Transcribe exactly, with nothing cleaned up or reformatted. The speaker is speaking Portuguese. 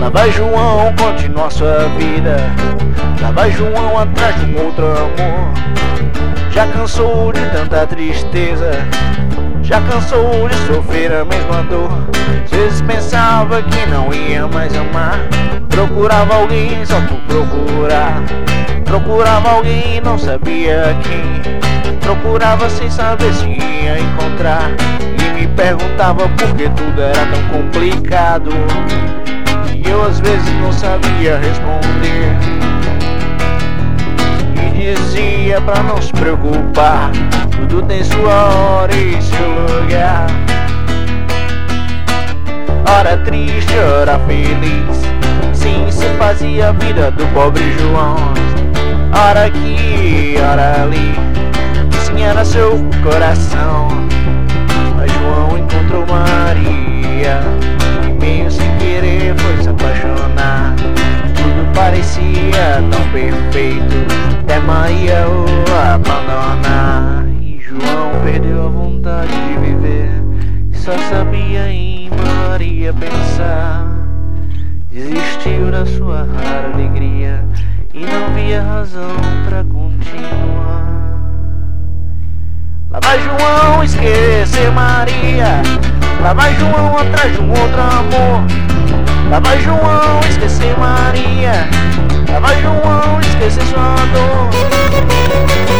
Lá vai João continuar sua vida. Lá vai João atrás de um outro amor. Já cansou de tanta tristeza, já cansou de sofrer a mesma dor. Às vezes pensava que não ia mais amar, procurava alguém só por procurar. Procurava alguém, não sabia quem, procurava sem saber se ia encontrar. E me perguntava por que tudo era tão complicado, e eu às vezes não sabia responder. E dizia pra não se preocupar, tudo tem sua hora e seu lugar. Ora triste, ora feliz, sim, se fazia a vida do pobre João. Ora aqui, ora ali, sim, era seu coração. Mas João encontrou Maria e meio sem querer foi se apaixonar. Tudo parecia tão perfeito até Maria o abandonar. E João perdeu a vontade de viver, só sabia em Maria pensar. Desistiu da sua rara alegria e não via razão pra continuar. Lá vai João esquecer Maria, lá vai João atrás de um outro amor. Lá vai João esquecer Maria, lá vai João esquecer sua dor.